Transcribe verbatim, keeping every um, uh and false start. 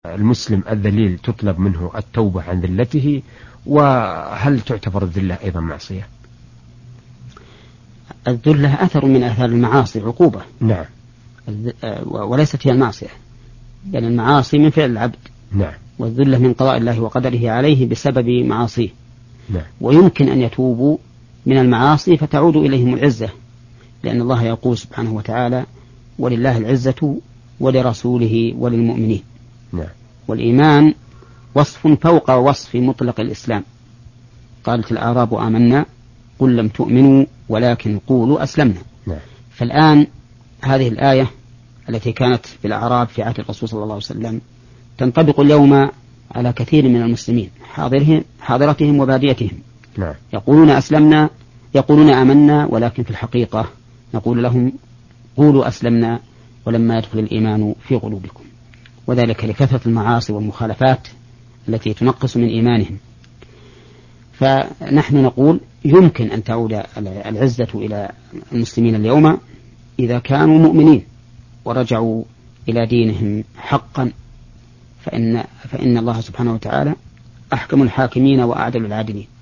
المسلم الذليل تطلب منه التوبة عن ذلته؟ وهل تعتبر الذلة أيضا معصية؟ الذلة أثر من أثار المعاصي، عقوبة. نعم. وليست هي المعصية، يعني المعاصي من فعل العبد. نعم. والذلة من قضاء الله وقدره عليه بسبب معاصيه. نعم. ويمكن أن يتوبوا من المعاصي فتعود إليهم العزة، لأن الله يقول سبحانه وتعالى: ولله العزة ولرسوله وللمؤمنين. نعم. والإيمان وصف فوق وصف مطلق الإسلام. قالت الأعراب آمنا قل لم تؤمنوا ولكن قولوا أسلمنا. نعم. فالآن هذه الآية التي كانت في الأعراب في عهد الرسول صلى الله عليه وسلم تنطبق اليوم على كثير من المسلمين، حاضرهم حاضرتهم وباديتهم. نعم. يقولون أسلمنا، يقولون آمنا، ولكن في الحقيقة نقول لهم قولوا أسلمنا ولما يدخل الإيمان في قلوبكم، وذلك لكثرة المعاصي والمخالفات التي تنقص من إيمانهم. فنحن نقول يمكن أن تعود العزة إلى المسلمين اليوم إذا كانوا مؤمنين ورجعوا إلى دينهم حقا، فإن, فإن الله سبحانه وتعالى أحكم الحاكمين وأعدل العادلين.